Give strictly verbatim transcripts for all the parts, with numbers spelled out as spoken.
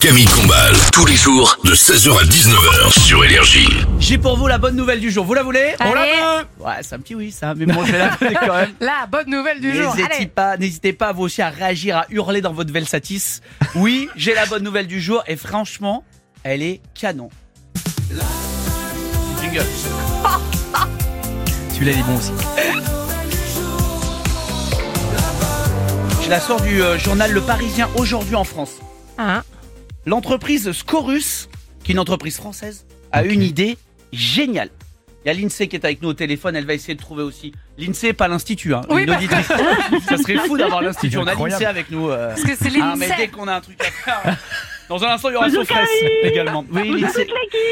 Camille Combal, tous les jours de seize heures à dix-neuf heures sur Énergie. J'ai pour vous la bonne nouvelle du jour. Vous la voulez? Allez. On la veut. Ouais, c'est un petit oui ça, mais bon, je vais la donner quand même. La bonne nouvelle du jour. N'hésitez Allez. pas, n'hésitez pas vous aussi à réagir, à hurler dans votre Velsatis. Oui, j'ai la bonne nouvelle du jour et franchement, elle est canon. Jingle. Celui-là il est bon aussi. Je la sors du euh, journal Le Parisien aujourd'hui en France. Ah. L'entreprise Scorus, qui est une entreprise française, a Ok. une idée géniale. Il y a l'INSEE qui est avec nous au téléphone, elle va essayer de trouver aussi. L'INSEE, pas l'Institut, hein. Oui, Une bah- auditrice. Ça serait fou d'avoir l'Institut. On a Incroyable. l'INSEE avec nous. euh. Parce que c'est Ah, mais dès l'INSEE. qu'on a un truc à faire. Dans un instant, il y aura Bonjour, Sofresse Camille. également. Oui, l'INSEE.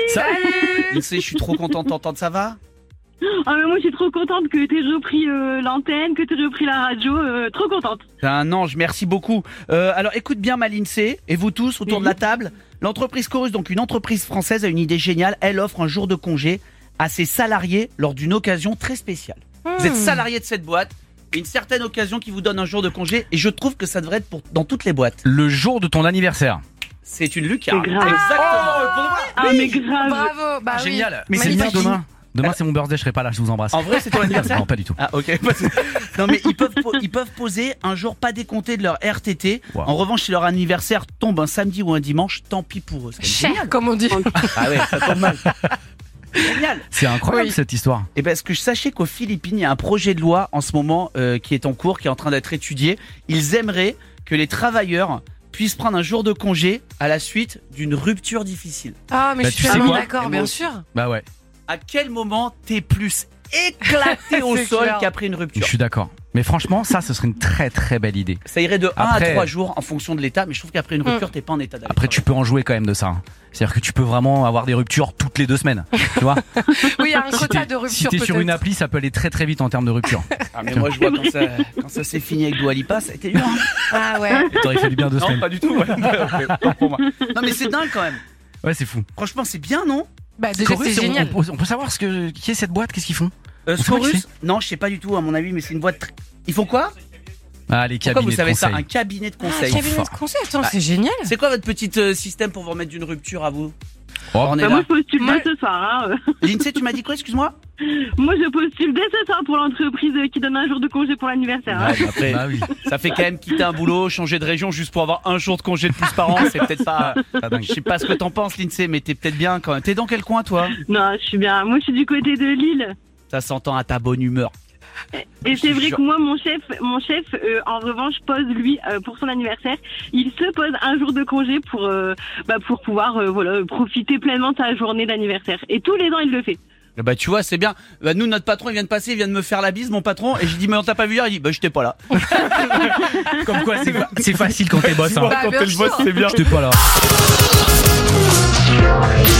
Salut. l'INSEE, je suis trop contente de t'entendre, ça va? Ah mais moi je suis trop contente que t'aies repris euh, l'antenne, que t'aies repris la radio, euh, trop contente. T'es un ange, merci beaucoup. Euh, alors écoute bien ma l'INSEE, et vous tous autour Oui. de la table. L'entreprise Chorus, donc une entreprise française, a une idée géniale. Elle offre un jour de congé à ses salariés lors d'une occasion très spéciale. Vous êtes salarié de cette boîte, et une certaine occasion qui vous donne un jour de congé, et je trouve que ça devrait être pour, dans toutes les boîtes. Le jour de ton anniversaire. C'est une lucarne. C'est grave. Exactement. Ah mais grave. Bravo. Bah Ah, oui. génial. Mais c'est Magnifique. bien demain. Demain c'est mon birthday, je serai pas là, je vous embrasse. En vrai, c'est ton anniversaire? Non, pas du tout. Ah ok. Non mais ils peuvent po- ils peuvent poser un jour pas décompté de leur R T T. Wow. En revanche, si leur anniversaire tombe un samedi ou un dimanche, tant pis pour eux. C'est génial. Cher, comme on dit. Ah ouais, ça tombe mal. Génial. C'est incroyable Oui. cette histoire. Et ben, est-ce que je sachais qu'aux Philippines, il y a un projet de loi en ce moment euh, qui est en cours, qui est en train d'être étudié. Ils aimeraient que les travailleurs puissent prendre un jour de congé à la suite d'une rupture difficile. Ah, mais Bah, je tu suis sais tellement quoi d'accord, Et bien moi sûr. Bah ouais, À quel moment t'es plus éclaté au C'est sol clair. qu'après une je rupture? suis d'accord. Mais franchement, ça ce serait une très très belle idée. Ça irait de un Après- à trois jours en fonction de l'état, mais je trouve qu'après une rupture, t'es pas en état d'aller Après tu peux en jouer quand même de ça. hein. C'est-à-dire que tu peux vraiment avoir des ruptures toutes les deux semaines. Tu vois? Oui, il y a un Si quota t'es de si rupture t'es sur une peut-être. appli, ça peut aller très très vite en termes de rupture. Ah, mais moi je vois quand ça, quand ça s'est fini avec Dua Lipa, ça a été dur. Hein. Ah ouais. T'aurais fallu bien deux Non, semaines. pas du tout. Ouais. Ok, pas pour moi. Non, mais c'est dingue quand même. Ouais, c'est fou. Franchement, c'est bien, non? Bah déjà Chorus, c'est on- génial. On, peut- on peut savoir ce que qui est cette boîte, qu'est-ce qu'ils font? Euh, On sait pas qui Scorus? Non, je sais pas du tout, à mon avis, mais c'est une boîte. tr- Ils font quoi? Ah, les Pourquoi cabinets vous savez de ça? conseil. Un cabinet de Ah, conseil. cabinet fort. de conseil, attends, c'est génial. C'est quoi votre petit euh, système pour vous remettre d'une rupture à vous? Oh, On est Bah, là. moi je postule Moi- dès ce soir. Hein. L'INSEE, tu m'as dit quoi, excuse-moi? Moi je postule dès ce soir pour l'entreprise euh, qui donne un jour de congé pour l'anniversaire. Hein. Ouais, bah après, Bah oui, ça fait quand même quitter un boulot, changer de région juste pour avoir un jour de congé de plus par an. C'est peut-être pas. pas dingue. Je sais pas ce que t'en penses, l'INSEE, mais t'es peut-être bien quand même. T'es dans quel coin, toi? Non, je suis bien. Moi je suis du côté de Lille. Ça s'entend à ta bonne humeur. Et Je c'est te vrai jure. que moi, mon chef, mon chef, euh, en revanche, pose lui euh, pour son anniversaire, il se pose un jour de congé pour, euh, bah, pour pouvoir, euh, voilà, profiter pleinement de sa journée d'anniversaire. Et tous les ans, il le fait. Bah tu vois, c'est bien. Bah, nous, notre patron, il vient de passer, il vient de me faire la bise, mon patron, et j'ai dit mais on t'a pas vu hier? Il dit bah j'étais pas là. Comme quoi, c'est c'est facile quand t'es boss. Hein. Bah, bien sûr. c'est bien. J'étais pas là.